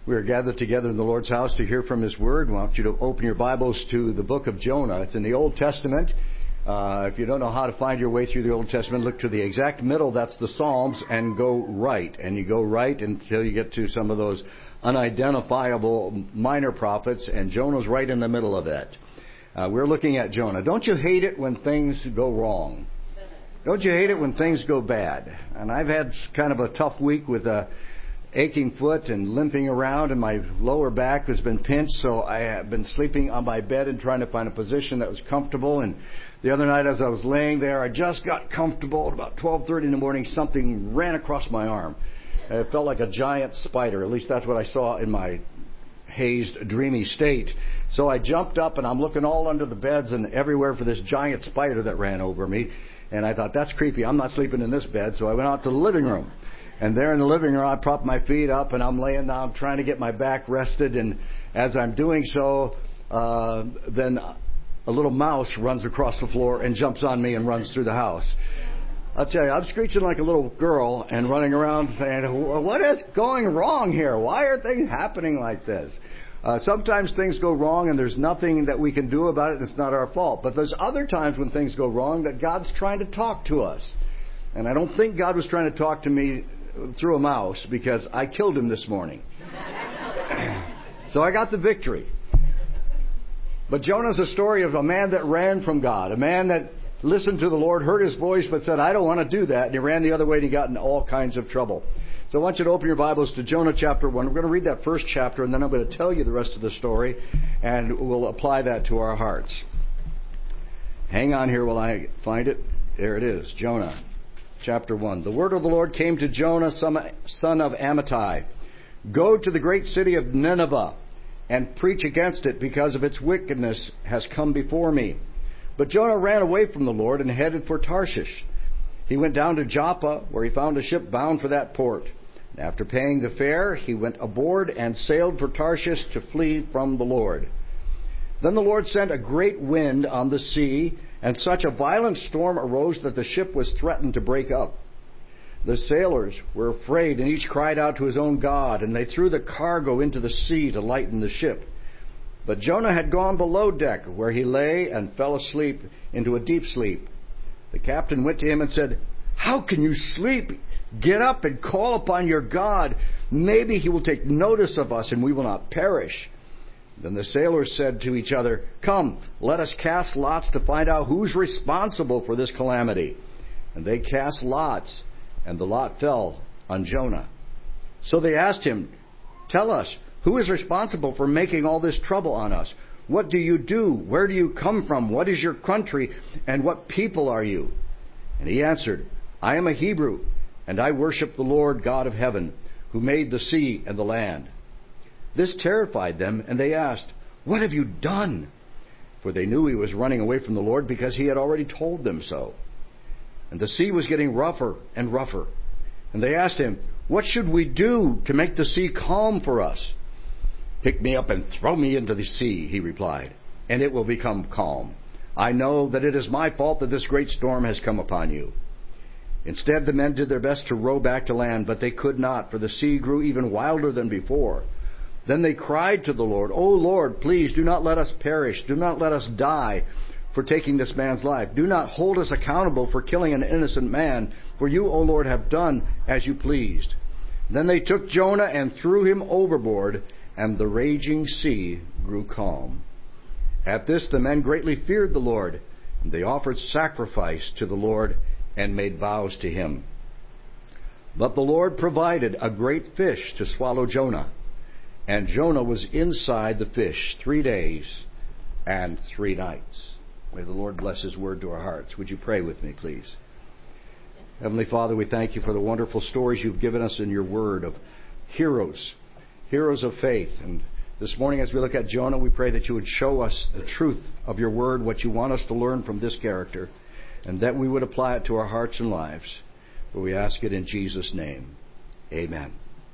We are gathered together in the Lord's house to hear from His Word. I want you to open your Bibles to the book of Jonah. It's in the Old Testament. If you don't know how to find your way through the Old Testament, look to the exact middle. That's the Psalms, and go right. And you go right until you get to some of those unidentifiable minor prophets, and Jonah's right in the middle of that. We're looking at Jonah. Don't you hate it when things go wrong? Don't you hate it when things go bad? And I've had kind of a tough week with a aching foot and limping around, and my lower back has been pinched, so I have been sleeping on my bed and trying to find a position that was comfortable. And the other night as I was laying there, I just got comfortable. At about 12:30 in the morning, something ran across my arm. It felt like a giant spider. At least that's what I saw in my hazed, dreamy state. So I jumped up, and I'm looking all under the beds and everywhere for this giant spider that ran over me. And I thought, that's creepy. I'm not sleeping in this bed. So I went out to the living room. And there in the living room, I propped my feet up, and I'm laying down trying to get my back rested. And as I'm doing so, then a little mouse runs across the floor and jumps on me and runs through the house. I'll tell you, I'm screeching like a little girl and running around saying, what is going wrong here? Why are things happening like this? Sometimes things go wrong and there's nothing that we can do about it, and it's not our fault. But there's other times when things go wrong that God's trying to talk to us. And I don't think God was trying to talk to me through a mouse, because I killed him this morning. So I got the victory. But Jonah's a story of a man that ran from God, a man that listened to the Lord, heard His voice, but said, I don't want to do that. And he ran the other way and he got in all kinds of trouble. So I want you to open your Bibles to Jonah chapter 1. We're going to read that first chapter, and then I'm going to tell you the rest of the story, and we'll apply that to our hearts. Hang on here while I find it. There it is, Jonah chapter 1. The word of the Lord came to Jonah, son of Amittai. Go to the great city of Nineveh and preach against it, because of its wickedness has come before me. But Jonah ran away from the Lord and headed for Tarshish. He went down to Joppa, where he found a ship bound for that port. After paying the fare, he went aboard and sailed for Tarshish to flee from the Lord. Then the Lord sent a great wind on the sea, and such a violent storm arose that the ship was threatened to break up. The sailors were afraid, and each cried out to his own God, and they threw the cargo into the sea to lighten the ship. But Jonah had gone below deck, where he lay and fell asleep into a deep sleep. The captain went to him and said, How can you sleep? Get up and call upon your God. Maybe He will take notice of us, and we will not perish. Then the sailors said to each other, Come, let us cast lots to find out who's responsible for this calamity. And they cast lots, and the lot fell on Jonah. So they asked him, Tell us, who is responsible for making all this trouble on us? What do you do? Where do you come from? What is your country? And what people are you? And he answered, I am a Hebrew, and I worship the Lord God of heaven, who made the sea and the land. This terrified them, and they asked, What have you done? For they knew he was running away from the Lord, because he had already told them so. And the sea was getting rougher and rougher. And they asked him, What should we do to make the sea calm for us? Pick me up and throw me into the sea, he replied, and it will become calm. I know that it is my fault that this great storm has come upon you. Instead, the men did their best to row back to land, but they could not, for the sea grew even wilder than before. Then they cried to the Lord, O Lord, please do not let us perish. Do not let us die for taking this man's life. Do not hold us accountable for killing an innocent man, for you, O Lord, have done as you pleased. Then they took Jonah and threw him overboard, and the raging sea grew calm. At this the men greatly feared the Lord, and they offered sacrifice to the Lord and made vows to Him. But the Lord provided a great fish to swallow Jonah, and Jonah was inside the fish 3 days and 3 nights. May the Lord bless His word to our hearts. Would you pray with me, please? Heavenly Father, we thank You for the wonderful stories You've given us in Your word of heroes of faith. And this morning as we look at Jonah, we pray that You would show us the truth of Your word, what You want us to learn from this character, and that we would apply it to our hearts and lives. For we ask it in Jesus' name. Amen.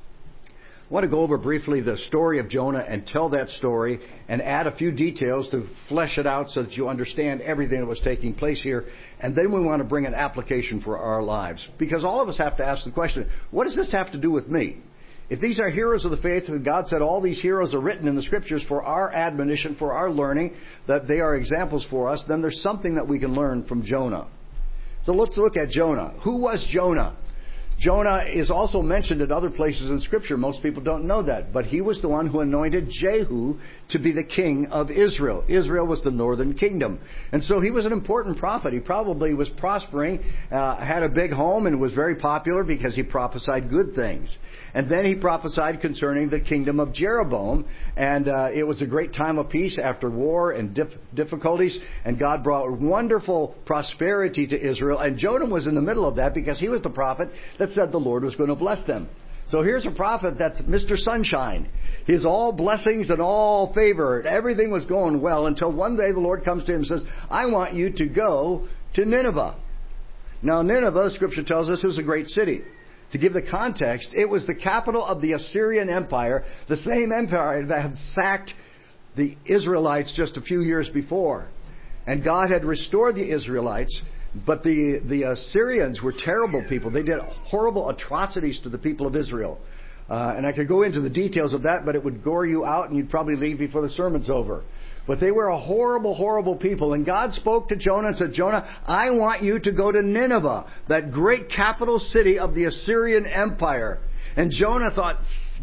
I want to go over briefly the story of Jonah and tell that story and add a few details to flesh it out so that you understand everything that was taking place here. And then we want to bring an application for our lives. Because all of us have to ask the question, what does this have to do with me? If these are heroes of the faith, and God said all these heroes are written in the Scriptures for our admonition, for our learning, that they are examples for us, then there's something that we can learn from Jonah. So let's look at Jonah. Who was Jonah? Jonah is also mentioned in other places in Scripture. Most people don't know that. But he was the one who anointed Jehu to be the king of Israel. Israel was the northern kingdom. And so he was an important prophet. He probably was prospering, had a big home, and was very popular because he prophesied good things. And then he prophesied concerning the kingdom of Jeroboam. And it was a great time of peace after war and difficulties. And God brought wonderful prosperity to Israel. And Jonah was in the middle of that because he was the prophet that said the Lord was going to bless them. So here's a prophet that's Mr. Sunshine. He's all blessings and all favor. Everything was going well until one day the Lord comes to him and says, I want you to go to Nineveh. Now Nineveh, Scripture tells us, is a great city. To give the context, it was the capital of the Assyrian Empire, the same empire that had sacked the Israelites just a few years before. And God had restored the Israelites, but the Assyrians were terrible people. They did horrible atrocities to the people of Israel. And I could go into the details of that, but it would gore you out and you'd probably leave before the sermon's over. But they were a horrible, horrible people. And God spoke to Jonah and said, Jonah, I want you to go to Nineveh, that great capital city of the Assyrian Empire. And Jonah thought,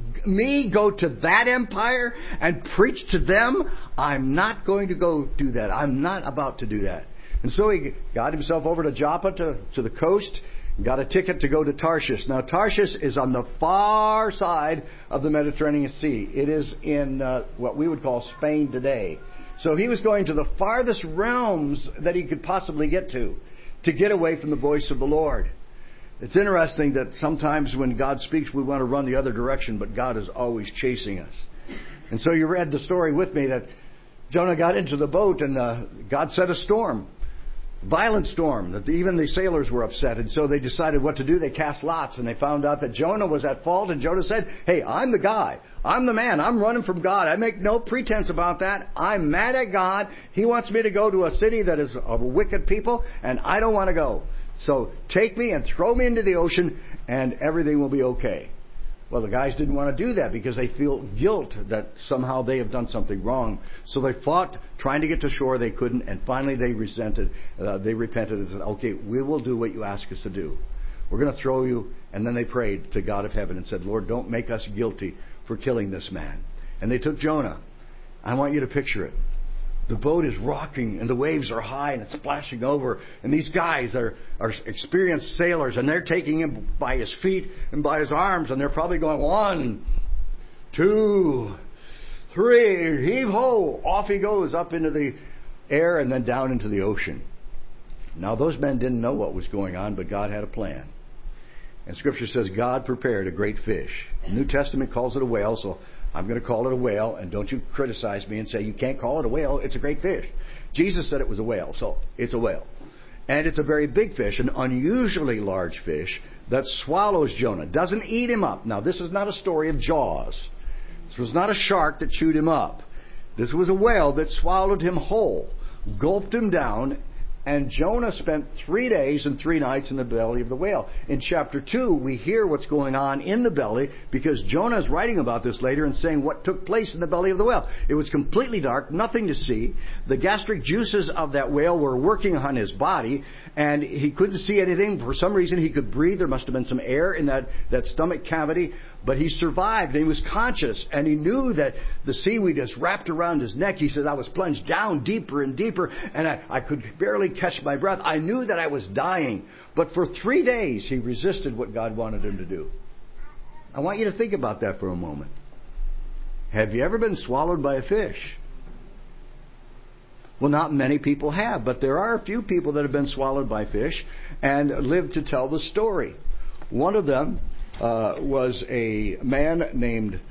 me go to that empire and preach to them? I'm not going to go do that. I'm not about to do that. And so he got himself over to Joppa, to the coast, and got a ticket to go to Tarshish. Now, Tarshish is on the far side of the Mediterranean Sea. It is in what we would call Spain today. So he was going to the farthest realms that he could possibly get to get away from the voice of the Lord. It's interesting that sometimes when God speaks, we want to run the other direction, but God is always chasing us. And so you read the story with me that Jonah got into the boat and God set a storm. Violent storm, that even the sailors were upset. And so they decided what to do. They cast lots and they found out that Jonah was at fault. And Jonah said, hey, I'm the guy. I'm the man. I'm running from God. I make no pretense about that. I'm mad at God. He wants me to go to a city that is of wicked people, and I don't want to go. So take me and throw me into the ocean and everything will be okay. Well, the guys didn't want to do that because they feel guilt that somehow they have done something wrong. So they fought, trying to get to shore. They couldn't. And finally they repented and said, okay, we will do what you ask us to do. We're going to throw you. And then they prayed to God of heaven and said, Lord, don't make us guilty for killing this man. And they took Jonah. I want you to picture it. The boat is rocking and the waves are high and it's splashing over. And these guys are experienced sailors and they're taking him by his feet and by his arms. And they're probably going 1, 2, 3, heave ho. Off he goes up into the air and then down into the ocean. Now those men didn't know what was going on, but God had a plan. And Scripture says God prepared a great fish. The New Testament calls it a whale, so I'm going to call it a whale, and don't you criticize me and say you can't call it a whale. It's a great fish. Jesus said it was a whale, so it's a whale. And it's a very big fish, an unusually large fish that swallows Jonah, doesn't eat him up. Now, this is not a story of Jaws. This was not a shark that chewed him up. This was a whale that swallowed him whole, gulped him down, and Jonah spent 3 days and 3 nights in the belly of the whale. In chapter 2, we hear what's going on in the belly because Jonah is writing about this later and saying what took place in the belly of the whale. It was completely dark, nothing to see. The gastric juices of that whale were working on his body, and he couldn't see anything. For some reason, he could breathe. There must have been some air in that stomach cavity. But he survived, and he was conscious, and he knew that the seaweed just wrapped around his neck. He said, I was plunged down deeper and deeper, and I could barely catch my breath. I knew that I was dying. But for 3 days, he resisted what God wanted him to do. I want you to think about that for a moment. Have you ever been swallowed by a fish? Well, not many people have, but there are a few people that have been swallowed by fish and lived to tell the story. One of them was a man named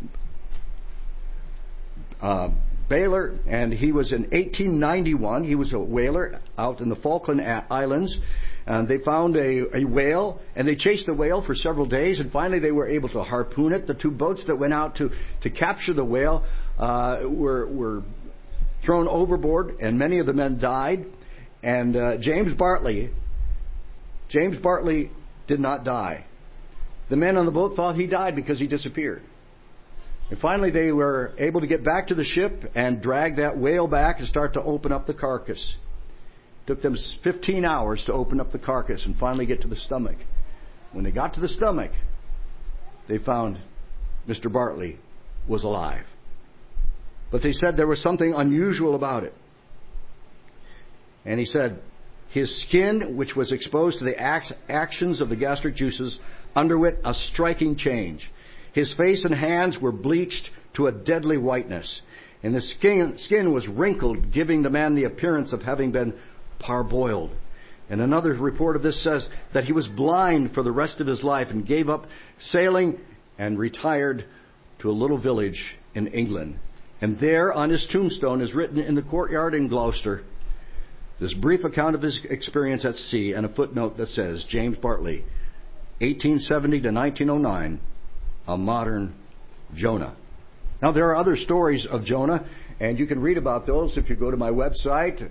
Baylor, and he was in 1891. He was a whaler out in the Falkland Islands, and they found a whale, and they chased the whale for several days, and finally they were able to harpoon it. The 2 boats that went out to capture the whale were thrown overboard, and many of the men died. And James Bartley did not die. The men on the boat thought he died because he disappeared. And finally they were able to get back to the ship and drag that whale back and start to open up the carcass. It took them 15 hours to open up the carcass and finally get to the stomach. When they got to the stomach, they found Mr. Bartley was alive. But they said there was something unusual about it. And he said his skin, which was exposed to the actions of the gastric juices, underwent a striking change. His face and hands were bleached to a deadly whiteness, and his skin was wrinkled, giving the man the appearance of having been parboiled. And another report of this says that he was blind for the rest of his life and gave up sailing and retired to a little village in England. And there on his tombstone is written in the courtyard in Gloucester this brief account of his experience at sea and a footnote that says, James Bartley, 1870 to 1909, a modern Jonah. Now, there are other stories of Jonah, and you can read about those if you go to my website,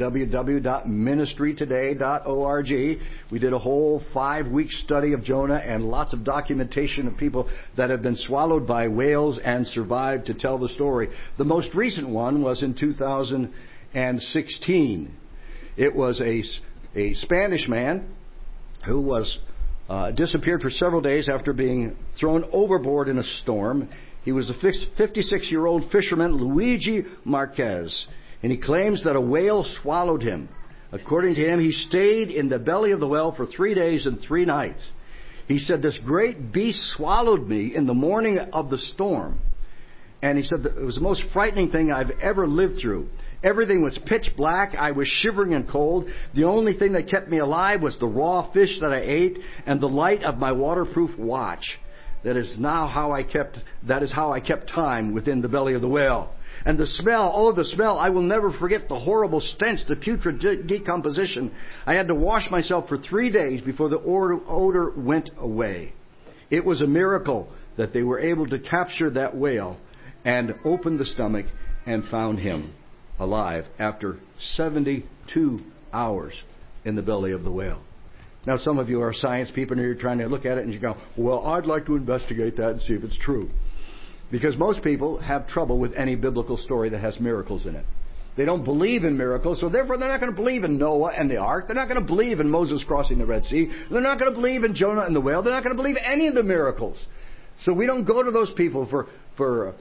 www.ministrytoday.org. We did a whole 5-week study of Jonah and lots of documentation of people that have been swallowed by whales and survived to tell the story. The most recent one was in 2016. It was a Spanish man who was disappeared for several days after being thrown overboard in a storm. He was a 56-year-old fisherman, Luigi Marquez, and he claims that a whale swallowed him. According to him, he stayed in the belly of the whale for 3 days and 3 nights. He said, this great beast swallowed me in the morning of the storm. And he said that it was the most frightening thing I've ever lived through. Everything was pitch black. I was shivering and cold. The only thing that kept me alive was the raw fish that I ate and the light of my waterproof watch. That is how I kept time within the belly of the whale. And the smell, I will never forget the horrible stench, the putrid decomposition. I had to wash myself for 3 days before the odor went away. It was a miracle that they were able to capture that whale and open the stomach and found him alive after 72 hours in the belly of the whale. Now, some of you are science people and you're trying to look at it and you go, well, I'd like to investigate that and see if it's true. Because most people have trouble with any biblical story that has miracles in it. They don't believe in miracles, so therefore they're not going to believe in Noah and the ark. They're not going to believe in Moses crossing the Red Sea. They're not going to believe in Jonah and the whale. They're not going to believe any of the miracles. So we don't go to those people to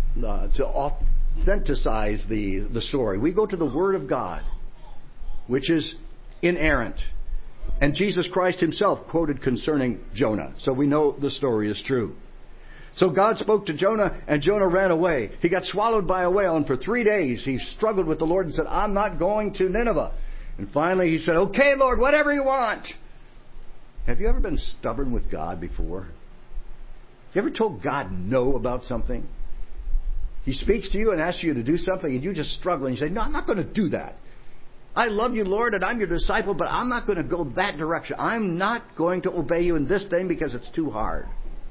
authenticize the story. We go to the Word of God, which is inerrant. And Jesus Christ himself quoted concerning Jonah. So we know the story is true. So God spoke to Jonah, and Jonah ran away. He got swallowed by a whale, and for 3 days he struggled with the Lord and said, I'm not going to Nineveh. And finally he said, okay, Lord, whatever you want. Have you ever been stubborn with God before? Have you ever told God no about something? He speaks to you and asks you to do something, and you just struggle, and you say, no, I'm not going to do that. I love you, Lord, and I'm your disciple, but I'm not going to go that direction. I'm not going to obey you in this thing because it's too hard.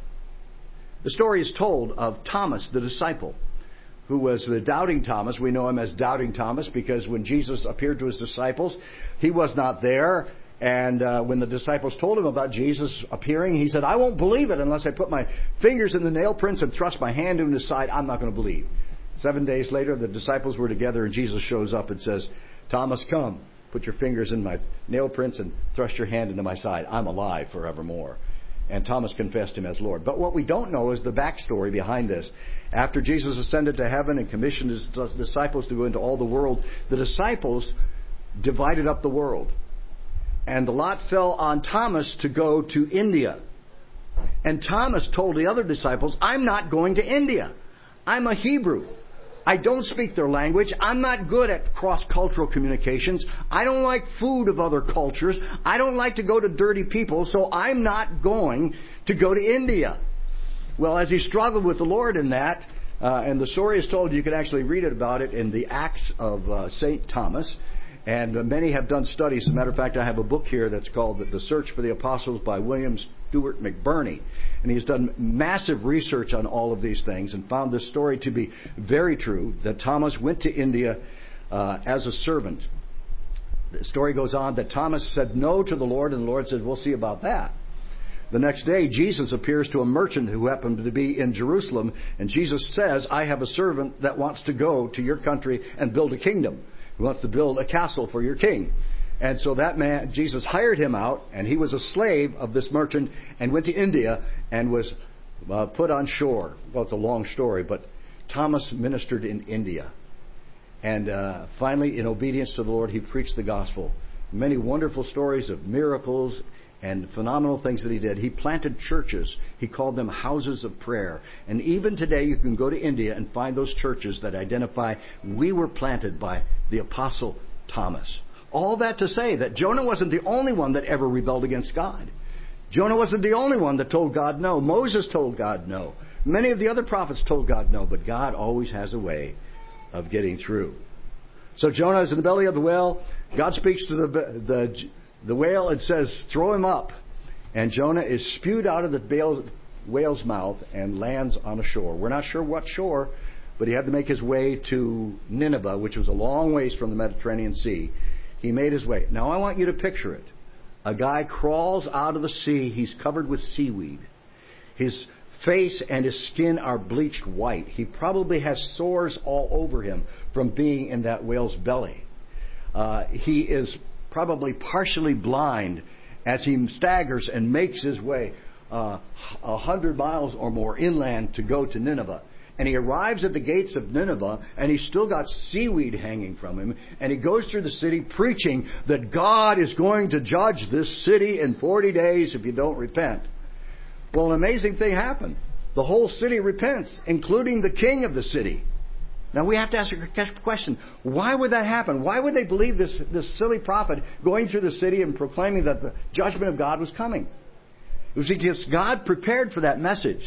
The story is told of Thomas, the disciple, who was the doubting Thomas. We know him as doubting Thomas because when Jesus appeared to his disciples, he was not there. And when the disciples told him about Jesus appearing, he said, I won't believe it unless I put my fingers in the nail prints and thrust my hand in his side. I'm not going to believe. 7 days later, the disciples were together and Jesus shows up and says, Thomas, come, put your fingers in my nail prints and thrust your hand into my side. I'm alive forevermore. And Thomas confessed him as Lord. But what we don't know is the backstory behind this. After Jesus ascended to heaven and commissioned his disciples to go into all the world, the disciples divided up the world. And the lot fell on Thomas to go to India. And Thomas told the other disciples, I'm not going to India. I'm a Hebrew. I don't speak their language. I'm not good at cross-cultural communications. I don't like food of other cultures. I don't like to go to dirty people, so I'm not going to go to India. Well, as he struggled with the Lord in that, and the story is told, you can actually read about it in the Acts of St. Thomas. And many have done studies. As a matter of fact, I have a book here that's called The Search for the Apostles by William Stewart McBurney. And he's done massive research on all of these things and found this story to be very true, that Thomas went to India as a servant. The story goes on that Thomas said no to the Lord, and the Lord said, we'll see about that. The next day, Jesus appears to a merchant who happened to be in Jerusalem, and Jesus says, I have a servant that wants to go to your country and build a kingdom. He wants to build a castle for your king. And so that man, Jesus hired him out, and he was a slave of this merchant and went to India and was put on shore. Well, it's a long story, but Thomas ministered in India. And finally, in obedience to the Lord, he preached the gospel. Many wonderful stories of miracles and phenomenal things that he did. He planted churches. He called them houses of prayer. And even today, you can go to India and find those churches that identify, we were planted by the Apostle Thomas. All that to say that Jonah wasn't the only one that ever rebelled against God. Jonah wasn't the only one that told God no. Moses told God no. Many of the other prophets told God no. But God always has a way of getting through. So Jonah is in the belly of the whale. God speaks to the whale and says, throw him up. And Jonah is spewed out of the whale's mouth and lands on a shore. We're not sure what shore, but he had to make his way to Nineveh, which was a long ways from the Mediterranean Sea. He made his way. Now I want you to picture it. A guy crawls out of the sea. He's covered with seaweed. His face and his skin are bleached white. He probably has sores all over him from being in that whale's belly. He is probably partially blind as he staggers and makes his way 100 miles or more inland to go to Nineveh. And he arrives at the gates of Nineveh, and he's still got seaweed hanging from him. And he goes through the city preaching that God is going to judge this city in 40 days if you don't repent. Well, an amazing thing happened. The whole city repents, including the king of the city. Now we have to ask a question. Why would that happen? Why would they believe this silly prophet going through the city and proclaiming that the judgment of God was coming? It was because God prepared for that message.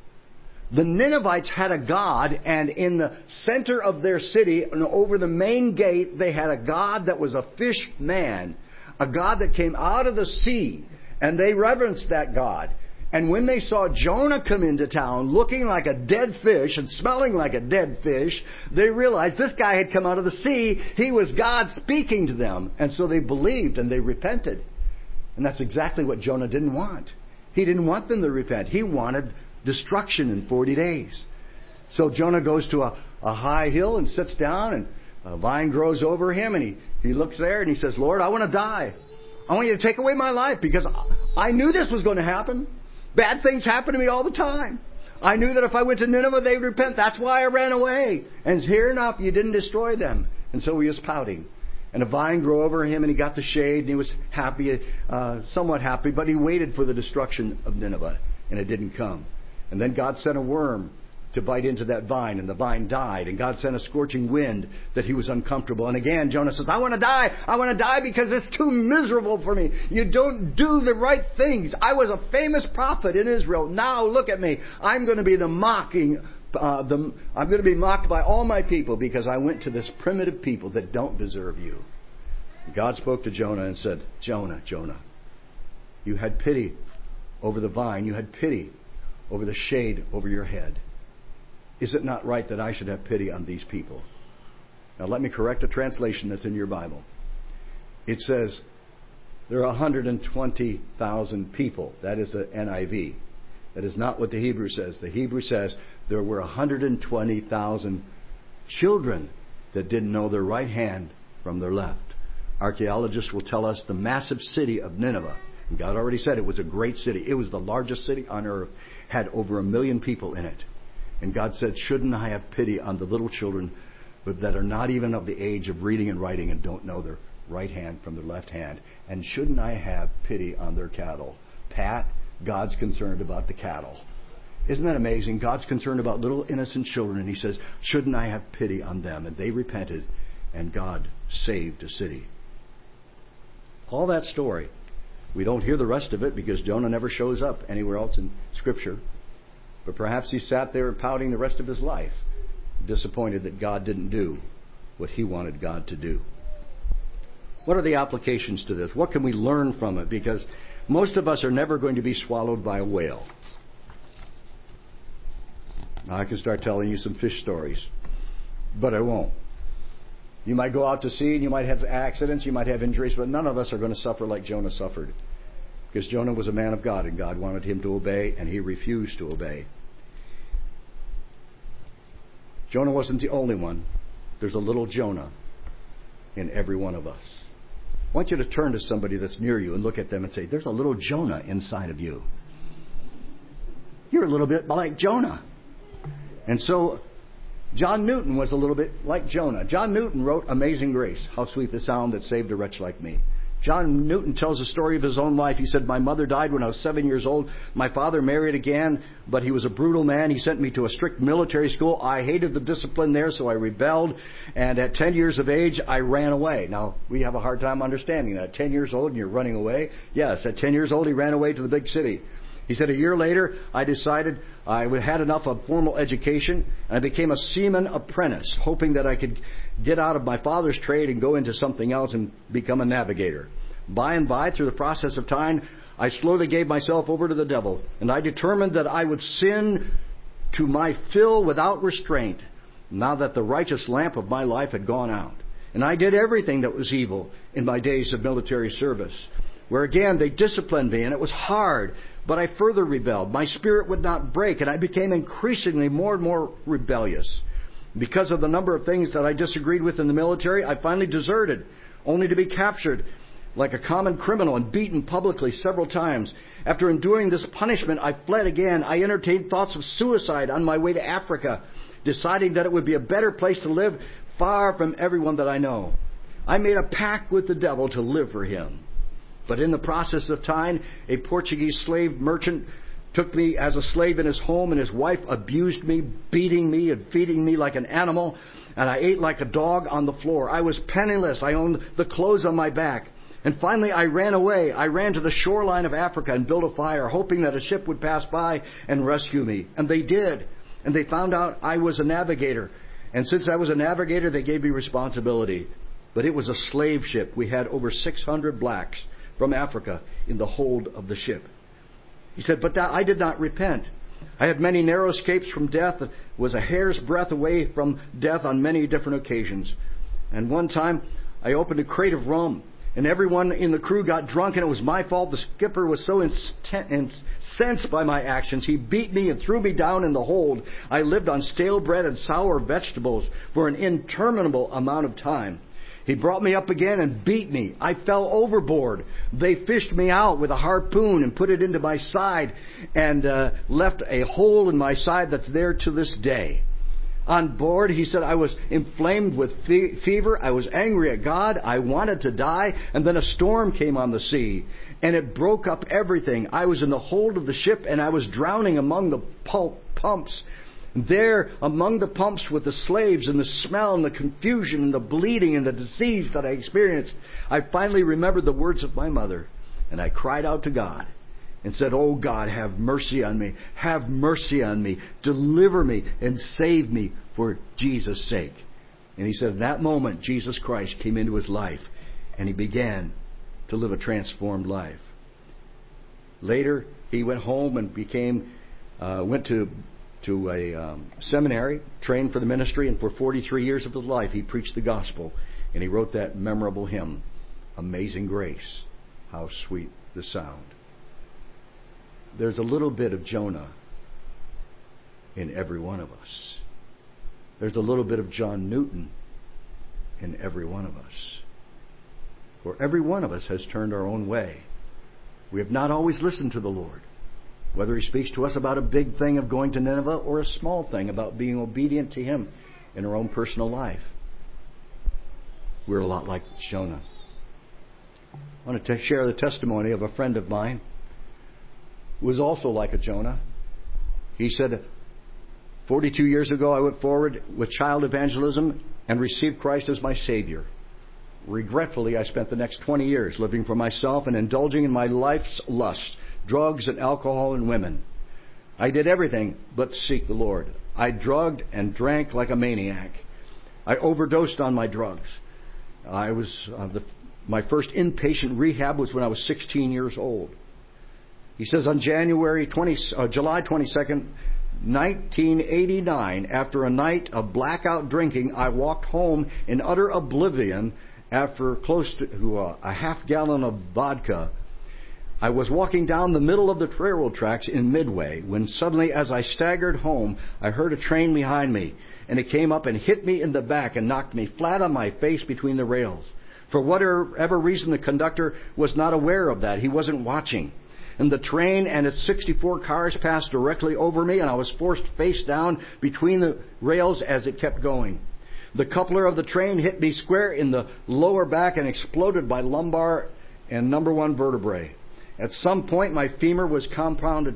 The Ninevites had a god, and in the center of their city, and over the main gate, they had a god that was a fish man, a god that came out of the sea, and they reverenced that god. And when they saw Jonah come into town looking like a dead fish and smelling like a dead fish, they realized this guy had come out of the sea. He was God speaking to them. And so they believed and they repented. And that's exactly what Jonah didn't want. He didn't want them to repent. He wanted destruction in 40 days. So Jonah goes to a high hill and sits down, and a vine grows over him, and he looks there and he says, Lord, I want to die. I want you to take away my life because I knew this was going to happen. Bad things happen to me all the time. I knew that if I went to Nineveh, they'd repent. That's why I ran away. And here enough, you didn't destroy them. And so he was pouting. And a vine grew over him, and he got the shade, and he was happy, somewhat happy, but he waited for the destruction of Nineveh, and it didn't come. And then God sent a worm to bite into that vine, and the vine died. And God sent a scorching wind that he was uncomfortable. And again, Jonah says, I want to die. I want to die because it's too miserable for me. You don't do the right things. I was a famous prophet in Israel. Now look at me. I'm going to be I'm going to be mocked by all my people because I went to this primitive people that don't deserve you. And God spoke to Jonah and said, Jonah, Jonah, you had pity over the vine. You had pity over the shade over your head. Is it not right that I should have pity on these people? Now let me correct a translation that's in your Bible. It says there are 120,000 people. That is the NIV. That is not what the Hebrew says. The Hebrew says there were 120,000 children that didn't know their right hand from their left. Archaeologists will tell us the massive city of Nineveh, and God already said it was a great city. It was the largest city on earth, had over 1 million people in it. And God said, shouldn't I have pity on the little children that are not even of the age of reading and writing and don't know their right hand from their left hand? And shouldn't I have pity on their cattle? Pat, God's concerned about the cattle. Isn't that amazing? God's concerned about little innocent children, and he says, shouldn't I have pity on them? And they repented, and God saved a city. All that story. We don't hear the rest of it because Jonah never shows up anywhere else in Scripture. But perhaps he sat there pouting the rest of his life, disappointed that God didn't do what he wanted God to do. What are the applications to this? What can we learn from it? Because most of us are never going to be swallowed by a whale. Now, I can start telling you some fish stories, but I won't. You might go out to sea and you might have accidents, you might have injuries, but none of us are going to suffer like Jonah suffered. Because Jonah was a man of God, and God wanted him to obey, and he refused to obey. Jonah wasn't the only one. There's a little Jonah in every one of us. I want you to turn to somebody that's near you and look at them and say, there's a little Jonah inside of you. You're a little bit like Jonah. And so John Newton was a little bit like Jonah. John Newton wrote Amazing Grace, how sweet the sound that saved a wretch like me. John Newton tells a story of his own life. He said, my mother died when I was 7 years old. My father married again, but he was a brutal man. He sent me to a strict military school. I hated the discipline there, so I rebelled. And at 10 years of age, I ran away. Now, we have a hard time understanding that. 10 years old and you're running away? Yes, at 10 years old, he ran away to the big city. He said, a year later, I decided I had enough of formal education, and I became a seaman apprentice, hoping that I could get out of my father's trade and go into something else and become a navigator. By and by, through the process of time, I slowly gave myself over to the devil, and I determined that I would sin to my fill without restraint, now that the righteous lamp of my life had gone out. And I did everything that was evil in my days of military service, where again they disciplined me, and it was hard. But I further rebelled. My spirit would not break, and I became increasingly more and more rebellious. Because of the number of things that I disagreed with in the military, I finally deserted, only to be captured like a common criminal and beaten publicly several times. After enduring this punishment, I fled again. I entertained thoughts of suicide on my way to Africa, deciding that it would be a better place to live far from everyone that I know. I made a pact with the devil to live for him. But in the process of time, a Portuguese slave merchant took me as a slave in his home, and his wife abused me, beating me and feeding me like an animal, and I ate like a dog on the floor. I was penniless. I owned the clothes on my back. And finally, I ran away. I ran to the shoreline of Africa and built a fire, hoping that a ship would pass by and rescue me. And they did. And they found out I was a navigator. And since I was a navigator, they gave me responsibility. But it was a slave ship. We had over 600 blacks from Africa in the hold of the ship. He said, but I did not repent. I had many narrow escapes from death, was a hair's breadth away from death on many different occasions. And one time, I opened a crate of rum, and everyone in the crew got drunk, and it was my fault. The skipper was so incensed by my actions, he beat me and threw me down in the hold. I lived on stale bread and sour vegetables for an interminable amount of time. He brought me up again and beat me. I fell overboard. They fished me out with a harpoon and put it into my side and left a hole in my side that's there to this day. On board, he said, I was inflamed with fever. I was angry at God. I wanted to die. And then a storm came on the sea, and it broke up everything. I was in the hold of the ship, and I was drowning among the pumps. There, among the pumps with the slaves and the smell and the confusion and the bleeding and the disease that I experienced, I finally remembered the words of my mother. And I cried out to God and said, oh God, have mercy on me. Have mercy on me. Deliver me and save me for Jesus' sake. And he said, in that moment, Jesus Christ came into his life and he began to live a transformed life. Later, he went home and went to a seminary, trained for the ministry, and for 43 years of his life he preached the gospel, and he wrote that memorable hymn, Amazing Grace, how sweet the sound. There's a little bit of Jonah in every one of us. There's a little bit of John Newton in every one of us. For every one of us has turned our own way. We have not always listened to the Lord. Whether he speaks to us about a big thing of going to Nineveh or a small thing about being obedient to him in our own personal life. We're a lot like Jonah. I want to share the testimony of a friend of mine who was also like a Jonah. He said, 42 years ago I went forward with child evangelism and received Christ as my Savior. Regretfully, I spent the next 20 years living for myself and indulging in my life's lusts, drugs and alcohol and women. I did everything but seek the Lord. I drugged and drank like a maniac. I overdosed on my drugs. My first inpatient rehab was when I was 16 years old. He says on July 22nd, 1989, after a night of blackout drinking, I walked home in utter oblivion after close to a half gallon of vodka. I was walking down the middle of the railroad tracks in Midway when suddenly, as I staggered home, I heard a train behind me, and it came up and hit me in the back and knocked me flat on my face between the rails. For whatever reason, the conductor was not aware of that. He wasn't watching. And the train and its 64 cars passed directly over me, and I was forced face down between the rails as it kept going. The coupler of the train hit me square in the lower back and exploded my lumbar and number 1 vertebrae. At some point, my femur was compound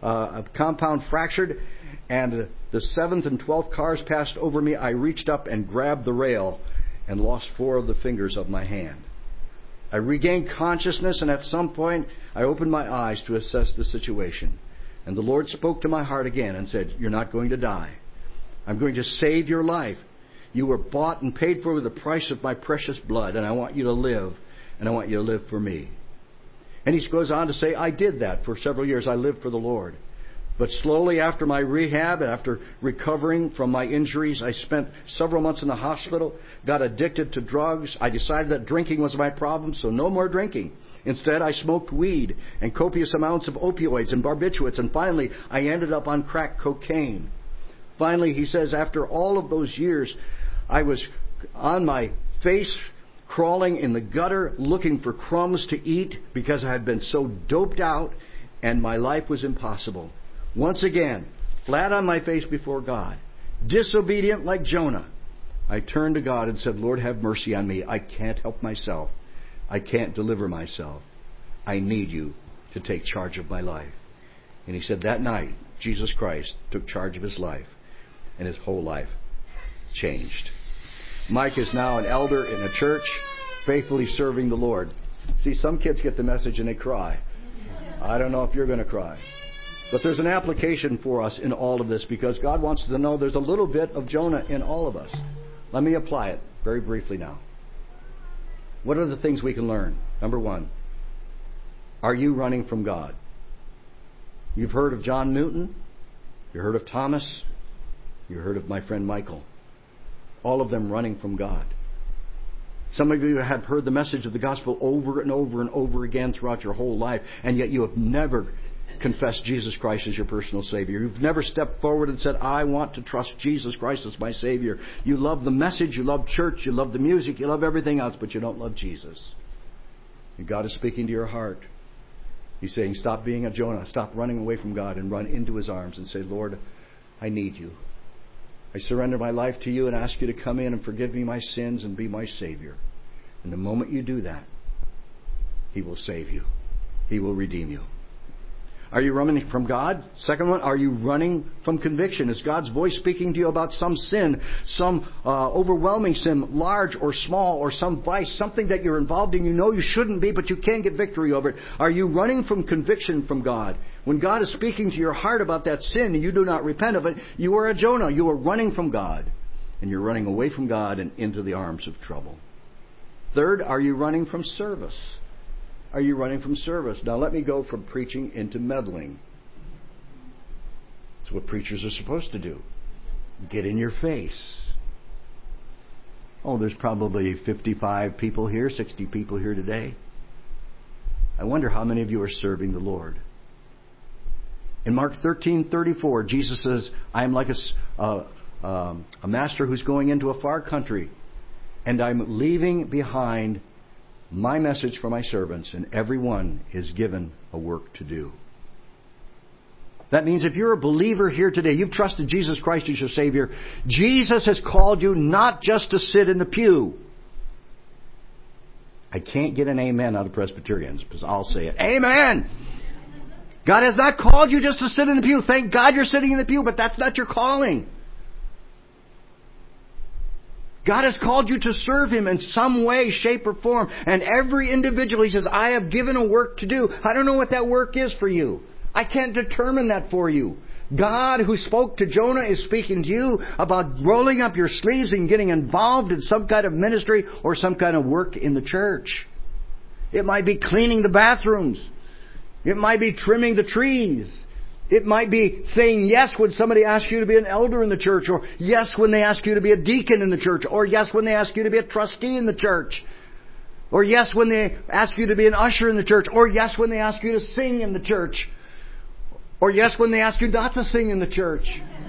fractured, and the 7th and 12th cars passed over me. I reached up and grabbed the rail and lost 4 of the fingers of my hand. I regained consciousness, and at some point, I opened my eyes to assess the situation. And the Lord spoke to my heart again and said, "You're not going to die. I'm going to save your life. You were bought and paid for with the price of my precious blood, and I want you to live, and I want you to live for me." And he goes on to say, I did that for several years. I lived for the Lord. But slowly after my rehab and after recovering from my injuries, I spent several months in the hospital, got addicted to drugs. I decided that drinking was my problem, so no more drinking. Instead, I smoked weed and copious amounts of opioids and barbiturates, and finally, I ended up on crack cocaine. Finally, he says, after all of those years, I was on my face, crawling in the gutter, looking for crumbs to eat because I had been so doped out, and my life was impossible. Once again, flat on my face before God, disobedient like Jonah, I turned to God and said, "Lord, have mercy on me. I can't help myself. I can't deliver myself. I need you to take charge of my life." And he said that night, Jesus Christ took charge of his life, and his whole life changed. Mike is now an elder in a church, faithfully serving the Lord. See, some kids get the message and they cry. I don't know if you're going to cry. But there's an application for us in all of this, because God wants us to know there's a little bit of Jonah in all of us. Let me apply it very briefly now. What are the things we can learn? Number 1, are you running from God? You've heard of John Newton. You heard of Thomas. You heard of my friend Michael. All of them running from God. Some of you have heard the message of the gospel over and over and over again throughout your whole life, and yet you have never confessed Jesus Christ as your personal Savior. You've never stepped forward and said, "I want to trust Jesus Christ as my Savior." You love the message, you love church, you love the music, you love everything else, but you don't love Jesus. And God is speaking to your heart. He's saying, stop being a Jonah. Stop running away from God and run into His arms and say, "Lord, I need you. I surrender my life to you and ask you to come in and forgive me my sins and be my Savior." And the moment you do that, He will save you. He will redeem you. Are you running from God? Second one, are you running from conviction? Is God's voice speaking to you about some sin, some overwhelming sin, large or small, or some vice, something that you're involved in, you know you shouldn't be, but you can't get victory over it? Are you running from conviction from God? When God is speaking to your heart about that sin and you do not repent of it, you are a Jonah. You are running from God. And you're running away from God and into the arms of trouble. Third, are you running from service? Are you running from service? Now let me go from preaching into meddling. It's what preachers are supposed to do. Get in your face. Oh, there's probably 55 people here, 60 people here today. I wonder how many of you are serving the Lord. In Mark 13:34, Jesus says, "I am like a master who's going into a far country, and I'm leaving behind my message for my servants, and everyone is given a work to do." That means if you're a believer here today, you've trusted Jesus Christ as your Savior, Jesus has called you not just to sit in the pew. I can't get an amen out of Presbyterians, because I'll say it. Amen! God has not called you just to sit in the pew. Thank God you're sitting in the pew, but that's not your calling. God has called you to serve Him in some way, shape, or form. And every individual, He says, "I have given a work to do." I don't know what that work is for you. I can't determine that for you. God, who spoke to Jonah, is speaking to you about rolling up your sleeves and getting involved in some kind of ministry or some kind of work in the church. It might be cleaning the bathrooms. It might be trimming the trees. It might be saying yes when somebody asks you to be an elder in the church, or yes when they ask you to be a deacon in the church, or yes when they ask you to be a trustee in the church. Or yes when they ask you to be an usher in the church. Or yes when they ask you to sing in the church. Or yes when they ask you not to sing in the church.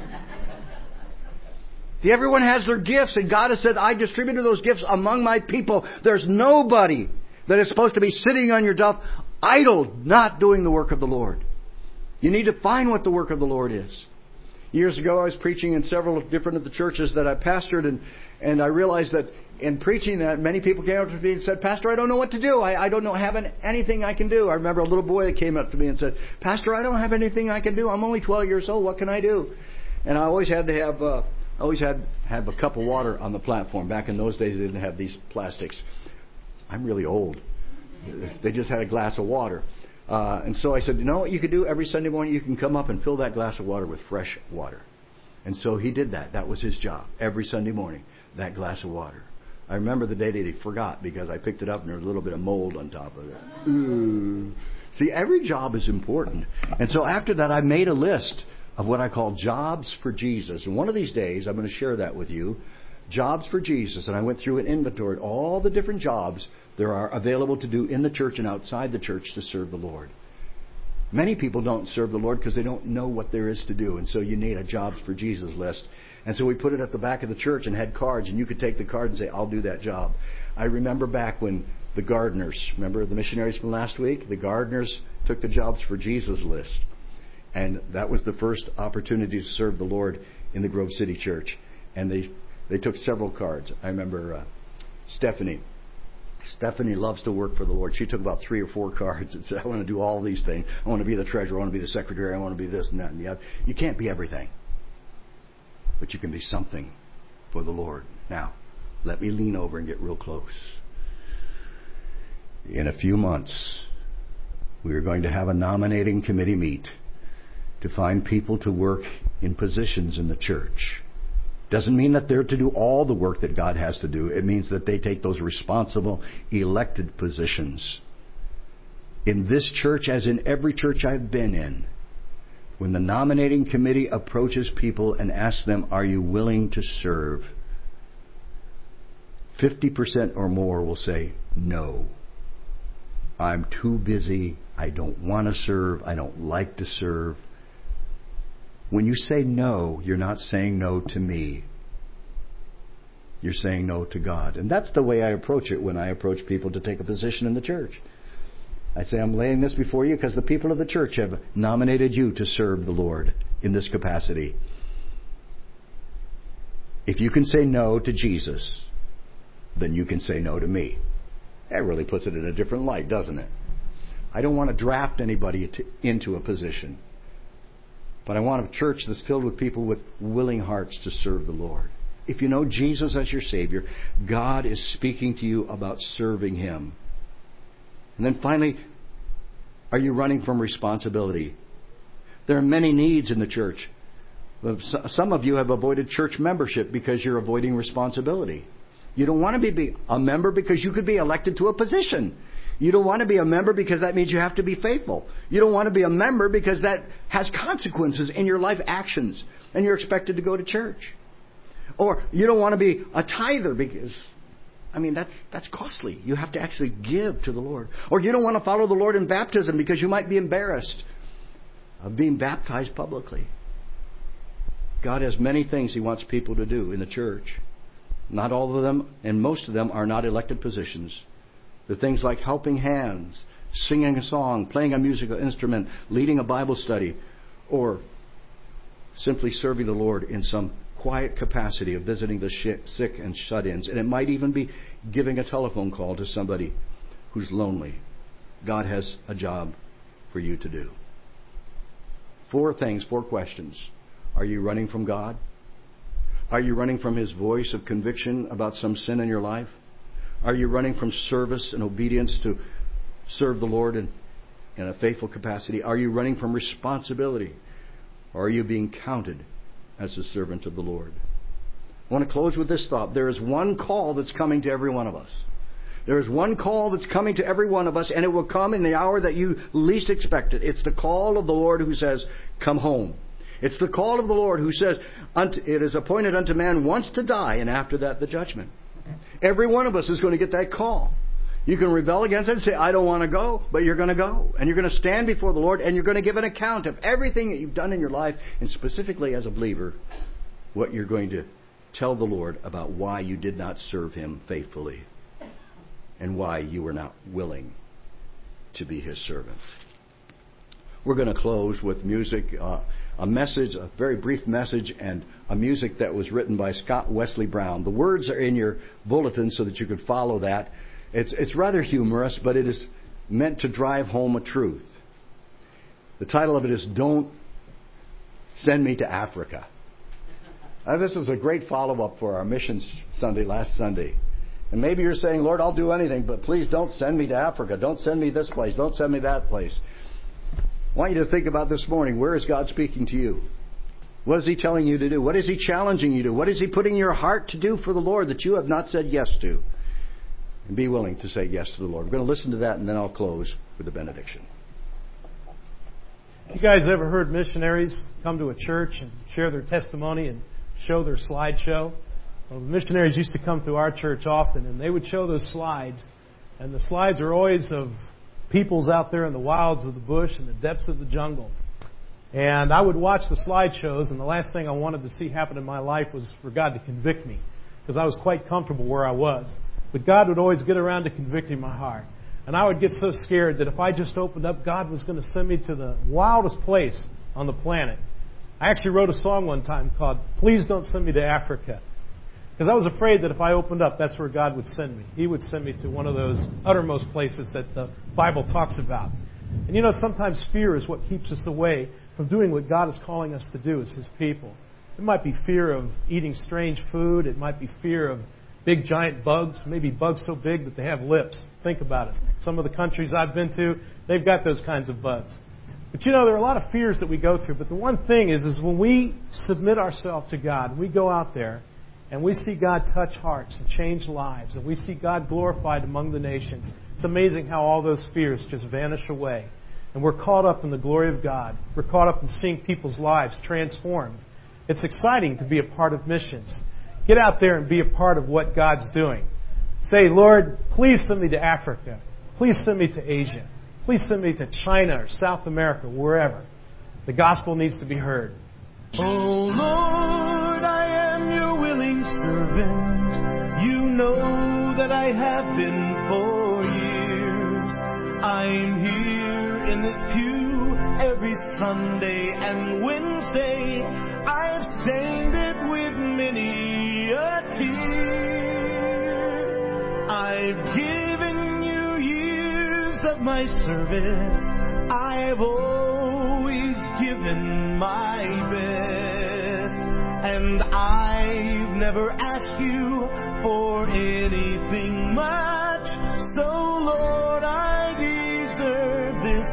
See, everyone has their gifts, and God has said, I distributed those gifts among my people. There's nobody that is supposed to be sitting on your duff, idle, not doing the work of the Lord. You need to find what the work of the Lord is. Years ago, I was preaching in several different of the churches that I pastored, and I realized that in preaching that, many people came up to me and said, Pastor, I don't know what to do. I don't have anything I can do. I remember a little boy that came up to me and said, Pastor, I don't have anything I can do. I'm only 12 years old. What can I do? And I always had to have a cup of water on the platform. Back in those days, they didn't have these plastics. I'm really old. They just had a glass of water. And so I said, you know what you could do? Every Sunday morning you can come up and fill that glass of water with fresh water. And so he did that. That was his job. Every Sunday morning, that glass of water. I remember the day that he forgot because I picked it up and there was a little bit of mold on top of it. Ooh. See, every job is important. And so after that, I made a list of what I call jobs for Jesus. And one of these days, I'm going to share that with you. Jobs for Jesus. And I went through and inventoried all the different jobs there are available to do in the church and outside the church to serve the Lord. Many people don't serve the Lord because they don't know what there is to do. And so you need a jobs for Jesus list. And so we put it at the back of the church and had cards. And you could take the card and say, I'll do that job. I remember back when the gardeners, remember the missionaries from last week? The gardeners took the jobs for Jesus list. And that was the first opportunity to serve the Lord in the Grove City Church. And they took several cards. I remember Stephanie. Stephanie loves to work for the Lord. She took about 3 or 4 cards and said, I want to do all these things. I want to be the treasurer. I want to be the secretary. I want to be this and that and the other. You can't be everything. But you can be something for the Lord. Now, let me lean over and get real close. In a few months, we are going to have a nominating committee meet to find people to work in positions in the church. Doesn't mean that they're to do all the work that God has to do. It means that they take those responsible, elected positions. In this church, as in every church I've been in, when the nominating committee approaches people and asks them, are you willing to serve? 50% or more will say, no. I'm too busy. I don't want to serve. I don't like to serve. When you say no, you're not saying no to me. You're saying no to God. And that's the way I approach it when I approach people to take a position in the church. I say, I'm laying this before you because the people of the church have nominated you to serve the Lord in this capacity. If you can say no to Jesus, then you can say no to me. That really puts it in a different light, doesn't it? I don't want to draft anybody into a position. But I want a church that's filled with people with willing hearts to serve the Lord. If you know Jesus as your Savior, God is speaking to you about serving Him. And then finally, are you running from responsibility? There are many needs in the church. Some of you have avoided church membership because you're avoiding responsibility. You don't want to be a member because you could be elected to a position. You don't want to be a member because that means you have to be faithful. You don't want to be a member because that has consequences in your life actions and you're expected to go to church. Or you don't want to be a tither because, that's costly. You have to actually give to the Lord. Or you don't want to follow the Lord in baptism because you might be embarrassed of being baptized publicly. God has many things He wants people to do in the church. Not all of them, and most of them are not elected positions. The things like helping hands, singing a song, playing a musical instrument, leading a Bible study, or simply serving the Lord in some quiet capacity of visiting the sick and shut-ins. And it might even be giving a telephone call to somebody who's lonely. God has a job for you to do. 4 questions. Are you running from God? Are you running from His voice of conviction about some sin in your life? Are you running from service and obedience to serve the Lord in a faithful capacity? Are you running from responsibility? Or are you being counted as a servant of the Lord? I want to close with this thought. There is one call that's coming to every one of us. There is one call that's coming to every one of us, and it will come in the hour that you least expect it. It's the call of the Lord who says, come home. It's the call of the Lord who says, it is appointed unto man once to die, and after that the judgment. Every one of us is going to get that call. You can rebel against it and say, I don't want to go, but you're going to go. And you're going to stand before the Lord, and you're going to give an account of everything that you've done in your life, and specifically as a believer, what you're going to tell the Lord about why you did not serve Him faithfully and why you were not willing to be His servant. We're going to close with music, a message, a very brief message, and a music that was written by Scott Wesley Brown. The words are in your bulletin so that you could follow that. It's rather humorous, but it is meant to drive home a truth. The title of it is Don't Send Me to Africa. Now, this is a great follow-up for our Missions Sunday last Sunday. And maybe you're saying, Lord, I'll do anything, but please don't send me to Africa. Don't send me this place. Don't send me that place. I want you to think about this morning. Where is God speaking to you? What is He telling you to do? What is He challenging you to do? What is He putting in your heart to do for the Lord that you have not said yes to? And be willing to say yes to the Lord. We're going to listen to that, and then I'll close with a benediction. You guys ever heard missionaries come to a church and share their testimony and show their slideshow? Well, the missionaries used to come to our church often, and they would show those slides. And the slides are always of peoples out there in the wilds of the bush and the depths of the jungle. And I would watch the slideshows, and the last thing I wanted to see happen in my life was for God to convict me, because I was quite comfortable where I was. But God would always get around to convicting my heart. And I would get so scared that if I just opened up, God was going to send me to the wildest place on the planet. I actually wrote a song one time called Please Don't Send Me to Africa. Because I was afraid that if I opened up, that's where God would send me. He would send me to one of those uttermost places that the Bible talks about. And you know, sometimes fear is what keeps us away from doing what God is calling us to do as His people. It might be fear of eating strange food. It might be fear of big giant bugs, maybe bugs so big that they have lips. Think about it. Some of the countries I've been to, they've got those kinds of bugs. But you know, there are a lot of fears that we go through. But the one thing is when we submit ourselves to God, we go out there and we see God touch hearts and change lives, and we see God glorified among the nations, it's amazing how all those fears just vanish away. And we're caught up in the glory of God. We're caught up in seeing people's lives transformed. It's exciting to be a part of missions. Get out there and be a part of what God's doing. Say, Lord, please send me to Africa. Please send me to Asia. Please send me to China or South America, wherever. The gospel needs to be heard. Oh, Lord, I am your willing servant. You know that I have been for years. I'm here in this pew every Sunday and Wednesday. I've stained it with many a tear. I've given you years of my service. I've always given my best, and I've never asked you for anything much. So, Lord, I deserve this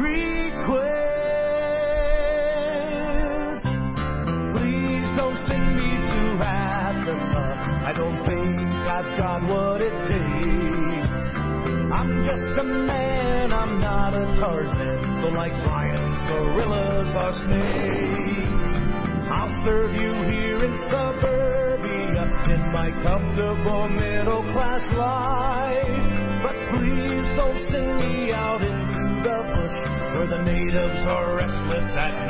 request. Please don't send me to Africa. I don't think I've got what it takes. I'm just a man, I'm not a Tarzan. So like lions, gorillas, or snakes, I'll serve you here in suburbia in my comfortable middle-class life. But please don't send me out into the bush where the natives are restless at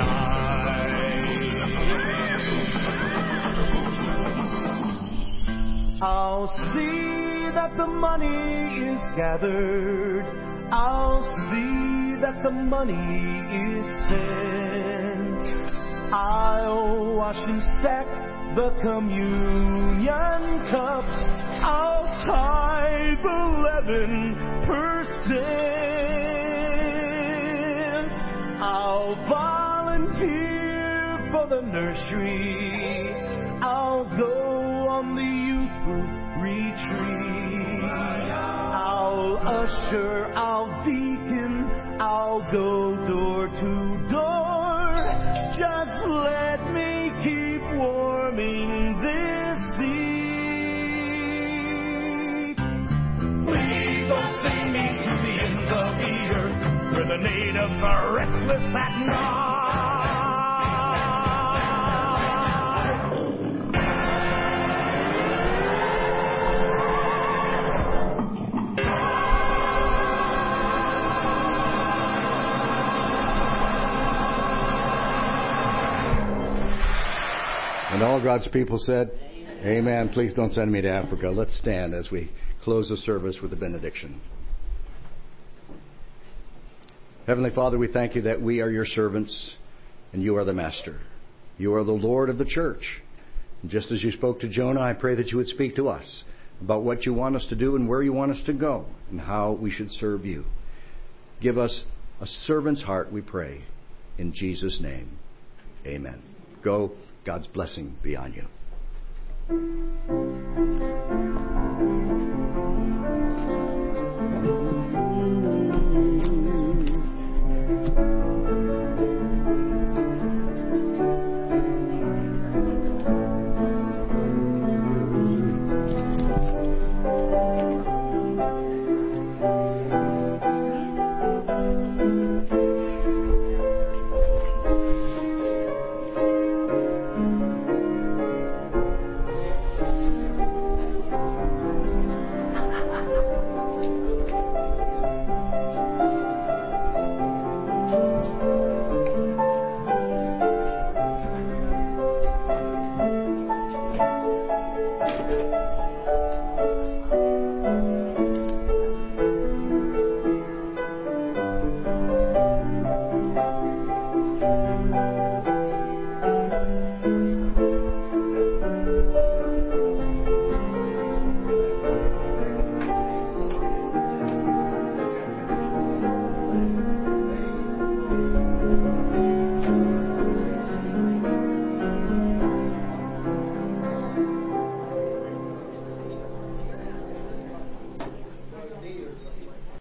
night. I'll see that the money is gathered. I'll see that the money is spent. I'll wash and stack the communion cups. I'll tithe 11%. I'll volunteer for the nursery. I'll go on the youth group retreat. I'll usher, I'll deacon, I'll go door to door. Just let me keep warming this seat. Please don't send me to the ends of the earth where the natives are restless at night. all God's people said, Amen. Please don't send me to Africa. Let's stand as we close the service with the benediction. Heavenly Father, we thank you that we are your servants and you are the master. You are the Lord of the church. And just as you spoke to Jonah, I pray that you would speak to us about what you want us to do and where you want us to go and how we should serve you. Give us a servant's heart, we pray. In Jesus' name, amen. Go. God's blessing be on you.